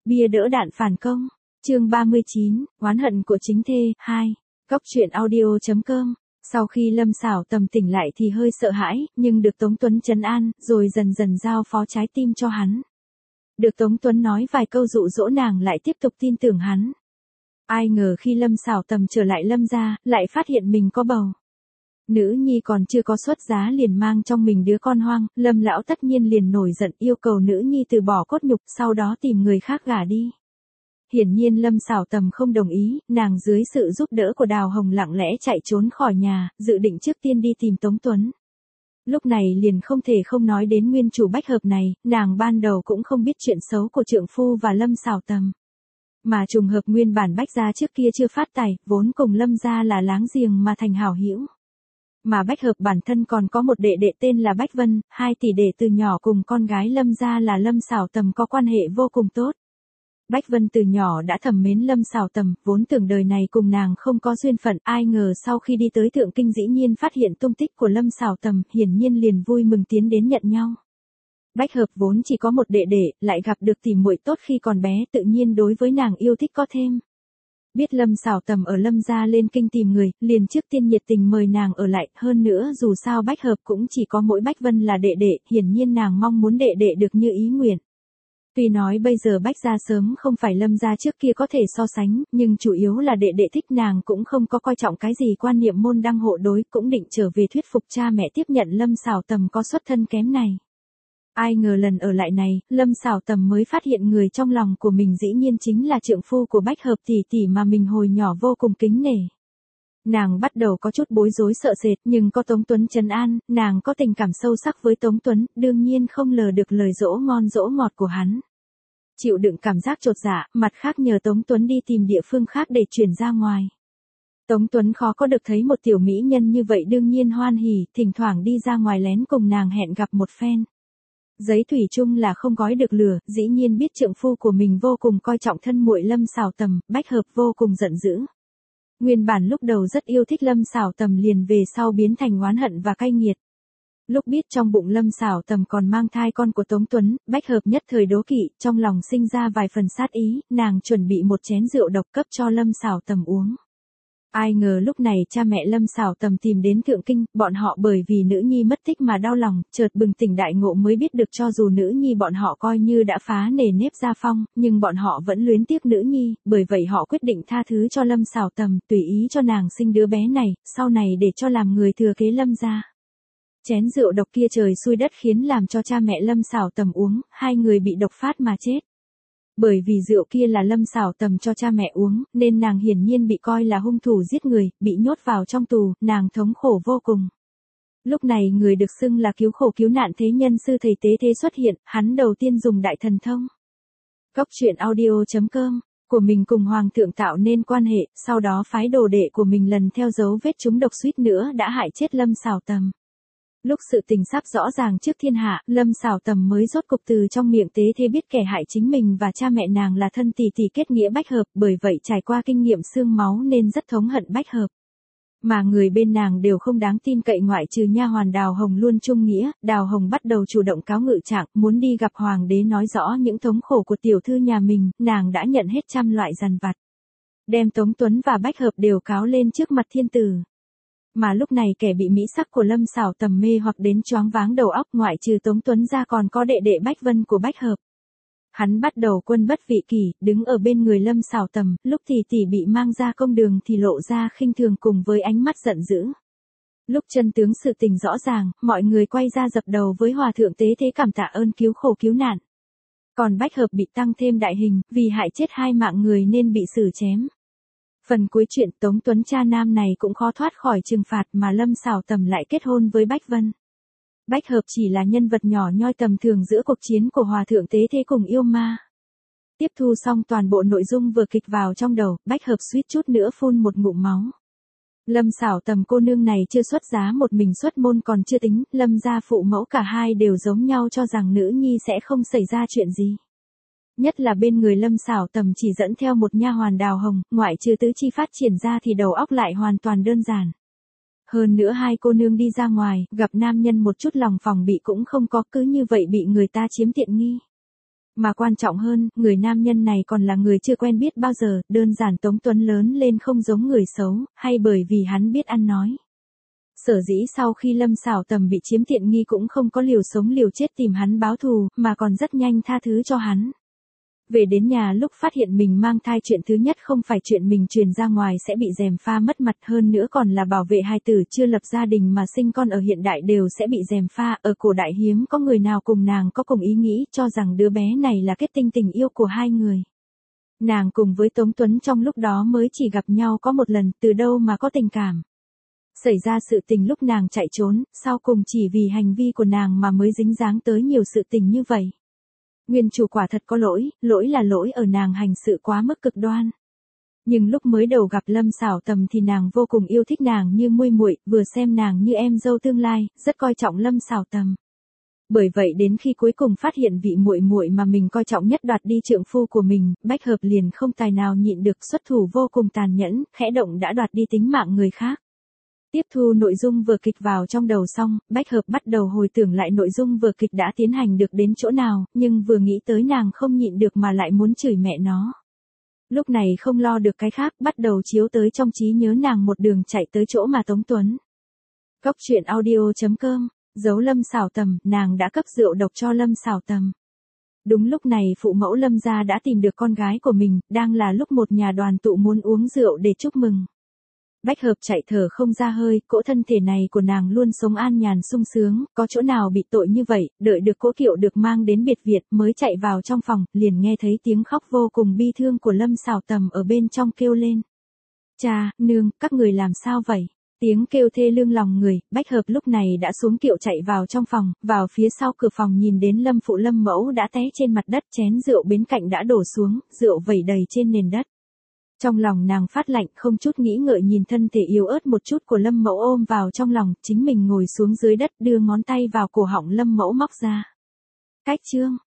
Bia đỡ đạn phản công. Chương 39, oán hận của chính thê, 2. Cốc truyện audio.com. Sau khi Lâm Sảo Tầm tỉnh lại thì hơi sợ hãi, nhưng được Tống Tuấn trấn an, rồi dần dần giao phó trái tim cho hắn. Được Tống Tuấn nói vài câu dụ dỗ nàng lại tiếp tục tin tưởng hắn. Ai ngờ khi Lâm Sảo Tầm trở lại Lâm gia, lại phát hiện mình có bầu. Nữ nhi còn chưa có xuất giá liền mang trong mình đứa con hoang, Lâm lão tất nhiên liền nổi giận yêu cầu nữ nhi từ bỏ cốt nhục, sau đó tìm người khác gả đi. Hiển nhiên Lâm Sảo Tầm không đồng ý, nàng dưới sự giúp đỡ của Đào Hồng lặng lẽ chạy trốn khỏi nhà, dự định trước tiên đi tìm Tống Tuấn. Lúc này liền không thể không nói đến nguyên chủ Bách Hợp này, nàng ban đầu cũng không biết chuyện xấu của trượng phu và Lâm Sảo Tầm. Mà trùng hợp nguyên bản Bách gia trước kia chưa phát tài, vốn cùng Lâm gia là láng giềng mà thành hảo hữu. Mà Bách Hợp bản thân còn có một đệ đệ tên là Bách Vân, 2 tỷ đệ từ nhỏ cùng con gái Lâm gia là Lâm Sảo Tầm có quan hệ vô cùng tốt. Bách Vân từ nhỏ đã thầm mến Lâm Sảo Tầm, vốn tưởng đời này cùng nàng không có duyên phận, ai ngờ sau khi đi tới Thượng Kinh dĩ nhiên phát hiện tung tích của Lâm Sảo Tầm, hiển nhiên liền vui mừng tiến đến nhận nhau. Bách Hợp vốn chỉ có một đệ đệ, lại gặp được tỷ muội tốt khi còn bé, tự nhiên đối với nàng yêu thích có thêm. Biết Lâm Sảo Tầm ở Lâm gia lên kinh tìm người, liền trước tiên nhiệt tình mời nàng ở lại, hơn nữa dù sao Bách Hợp cũng chỉ có mỗi Bách Vân là đệ đệ, hiển nhiên nàng mong muốn đệ đệ được như ý nguyện. Tuy nói bây giờ Bách gia sớm không phải Lâm gia trước kia có thể so sánh, nhưng chủ yếu là đệ đệ thích nàng cũng không có coi trọng cái gì quan niệm môn đăng hộ đối, cũng định trở về thuyết phục cha mẹ tiếp nhận Lâm Sảo Tầm có xuất thân kém này. Ai ngờ lần ở lại này, Lâm Sảo Tầm mới phát hiện người trong lòng của mình dĩ nhiên chính là trượng phu của Bách Hợp tỷ tỷ mà mình hồi nhỏ vô cùng kính nể. Nàng bắt đầu có chút bối rối sợ sệt, nhưng có Tống Tuấn trấn an, nàng có tình cảm sâu sắc với Tống Tuấn, đương nhiên không lờ được lời dỗ ngon dỗ ngọt của hắn. Chịu đựng cảm giác chột dạ, mặt khác nhờ Tống Tuấn đi tìm địa phương khác để chuyển ra ngoài. Tống Tuấn khó có được thấy một tiểu mỹ nhân như vậy đương nhiên hoan hỉ, thỉnh thoảng đi ra ngoài lén cùng nàng hẹn gặp một phen. Giấy thủy chung là không gói được lửa, dĩ nhiên biết trượng phu của mình vô cùng coi trọng thân muội Lâm Sảo Tầm, Bách Hợp vô cùng giận dữ. Nguyên bản lúc đầu rất yêu thích Lâm Sảo Tầm liền về sau biến thành oán hận và cay nghiệt. Lúc biết trong bụng Lâm Sảo Tầm còn mang thai con của Tống Tuấn, Bách Hợp nhất thời đố kỵ, trong lòng sinh ra vài phần sát ý, nàng chuẩn bị một chén rượu độc cấp cho Lâm Sảo Tầm uống. Ai ngờ lúc này cha mẹ Lâm Sảo Tầm tìm đến Thượng Kinh, bọn họ bởi vì nữ nhi mất tích mà đau lòng, chợt bừng tỉnh đại ngộ mới biết được cho dù nữ nhi bọn họ coi như đã phá nề nếp gia phong, nhưng bọn họ vẫn luyến tiếc nữ nhi, bởi vậy họ quyết định tha thứ cho Lâm Sảo Tầm, tùy ý cho nàng sinh đứa bé này, sau này để cho làm người thừa kế Lâm gia. Chén rượu độc kia trời xui đất khiến làm cho cha mẹ Lâm Sảo Tầm uống, 2 người bị độc phát mà chết. Bởi vì rượu kia là Lâm Sảo Tầm cho cha mẹ uống, nên nàng hiển nhiên bị coi là hung thủ giết người, bị nhốt vào trong tù, nàng thống khổ vô cùng. Lúc này người được xưng là cứu khổ cứu nạn thế nhân sư thầy Tế Thế xuất hiện, hắn đầu tiên dùng đại thần thông. Cốc truyện audio.com, của mình cùng Hoàng thượng tạo nên quan hệ, sau đó phái đồ đệ của mình lần theo dấu vết chúng độc suýt nữa đã hại chết Lâm Sảo Tầm. Lúc sự tình sắp rõ ràng trước thiên hạ, Lâm Sảo Tầm mới rốt cục từ trong miệng Tế Thế biết kẻ hại chính mình và cha mẹ nàng là thân tỷ tỷ kết nghĩa Bách Hợp, bởi vậy trải qua kinh nghiệm xương máu nên rất thống hận Bách Hợp. Mà người bên nàng đều không đáng tin cậy ngoại trừ nha hoàn Đào Hồng luôn trung nghĩa, Đào Hồng bắt đầu chủ động cáo ngự trạng, muốn đi gặp hoàng đế nói rõ những thống khổ của tiểu thư nhà mình, nàng đã nhận hết trăm loại dằn vặt. Đem Tống Tuấn và Bách Hợp đều cáo lên trước mặt thiên tử. Mà lúc này kẻ bị mỹ sắc của Lâm Sảo Tầm mê hoặc đến choáng váng đầu óc ngoại trừ Tống Tuấn ra còn có đệ đệ Bách Vân của Bách Hợp. Hắn bắt đầu quân bất vị kỷ, đứng ở bên người Lâm Sảo Tầm, lúc thì tỷ bị mang ra công đường thì lộ ra khinh thường cùng với ánh mắt giận dữ. Lúc chân tướng sự tình rõ ràng, mọi người quay ra dập đầu với Hòa thượng Tế Thế cảm tạ ơn cứu khổ cứu nạn. Còn Bách Hợp bị tăng thêm đại hình, vì hại chết 2 mạng người nên bị xử chém. Phần cuối chuyện Tống Tuấn cha nam này cũng khó thoát khỏi trừng phạt mà Lâm Sảo Tầm lại kết hôn với Bách Vân. Bách Hợp chỉ là nhân vật nhỏ nhoi tầm thường giữa cuộc chiến của Hòa thượng Tế Thế cùng yêu ma. Tiếp thu xong toàn bộ nội dung vừa kịch vào trong đầu, Bách Hợp suýt chút nữa phun một ngụm máu. Lâm Sảo Tầm cô nương này chưa xuất giá một mình xuất môn còn chưa tính, Lâm gia phụ mẫu cả hai đều giống nhau cho rằng nữ nhi sẽ không xảy ra chuyện gì. Nhất là bên người Lâm Sảo Tầm chỉ dẫn theo một nha hoàn Đào Hồng, ngoại trừ tứ chi phát triển ra thì đầu óc lại hoàn toàn đơn giản. Hơn nữa 2 cô nương đi ra ngoài, gặp nam nhân một chút lòng phòng bị cũng không có, cứ như vậy bị người ta chiếm tiện nghi. Mà quan trọng hơn, người nam nhân này còn là người chưa quen biết bao giờ, đơn giản Tống Tuấn lớn lên không giống người xấu, hay bởi vì hắn biết ăn nói. Sở dĩ sau khi Lâm Sảo Tầm bị chiếm tiện nghi cũng không có liều sống liều chết tìm hắn báo thù, mà còn rất nhanh tha thứ cho hắn. Về đến nhà lúc phát hiện mình mang thai, chuyện thứ nhất không phải chuyện mình truyền ra ngoài sẽ bị gièm pha mất mặt, hơn nữa còn là bảo vệ hài tử chưa lập gia đình mà sinh con ở hiện đại đều sẽ bị gièm pha, ở cổ đại hiếm có người nào cùng nàng có cùng ý nghĩ cho rằng đứa bé này là kết tinh tình yêu của hai người. Nàng cùng với Tống Tuấn trong lúc đó mới chỉ gặp nhau có một lần, từ đâu mà có tình cảm. Xảy ra sự tình lúc nàng chạy trốn, sau cùng chỉ vì hành vi của nàng mà mới dính dáng tới nhiều sự tình như vậy. Nguyên chủ quả thật có lỗi, lỗi là lỗi ở nàng hành sự quá mức cực đoan. Nhưng lúc mới đầu gặp Lâm Sảo Tầm thì nàng vô cùng yêu thích nàng như muội muội, vừa xem nàng như em dâu tương lai, rất coi trọng Lâm Sảo Tầm. Bởi vậy đến khi cuối cùng phát hiện vị muội muội mà mình coi trọng nhất đoạt đi trượng phu của mình, Bách Hợp liền không tài nào nhịn được, xuất thủ vô cùng tàn nhẫn, khẽ động đã đoạt đi tính mạng người khác. Tiếp thu nội dung vở kịch vào trong đầu xong, Bách Hợp bắt đầu hồi tưởng lại nội dung vở kịch đã tiến hành được đến chỗ nào, nhưng vừa nghĩ tới nàng không nhịn được mà lại muốn chửi mẹ nó. Lúc này không lo được cái khác, bắt đầu chiếu tới trong trí nhớ nàng một đường chạy tới chỗ mà Tống Tuấn. Cóc truyện audio.com, giấu Lâm Sảo Tầm, nàng đã cấp rượu độc cho Lâm Sảo Tầm. Đúng lúc này phụ mẫu Lâm gia đã tìm được con gái của mình, đang là lúc một nhà đoàn tụ muốn uống rượu để chúc mừng. Bách Hợp chạy thở không ra hơi, cỗ thân thể này của nàng luôn sống an nhàn sung sướng, có chỗ nào bị tội như vậy, đợi được cỗ kiệu được mang đến biệt viện mới chạy vào trong phòng, liền nghe thấy tiếng khóc vô cùng bi thương của Lâm Sảo Tầm ở bên trong kêu lên. Cha, nương, các người làm sao vậy? Tiếng kêu thê lương lòng người, Bách Hợp lúc này đã xuống kiệu chạy vào trong phòng, vào phía sau cửa phòng nhìn đến Lâm phụ Lâm mẫu đã té trên mặt đất, chén rượu bên cạnh đã đổ xuống, rượu vẩy đầy trên nền đất. Trong lòng nàng phát lạnh, không chút nghĩ ngợi nhìn thân thể yếu ớt một chút của Lâm mẫu ôm vào trong lòng, chính mình ngồi xuống dưới đất đưa ngón tay vào cổ họng Lâm mẫu móc ra. Cách chương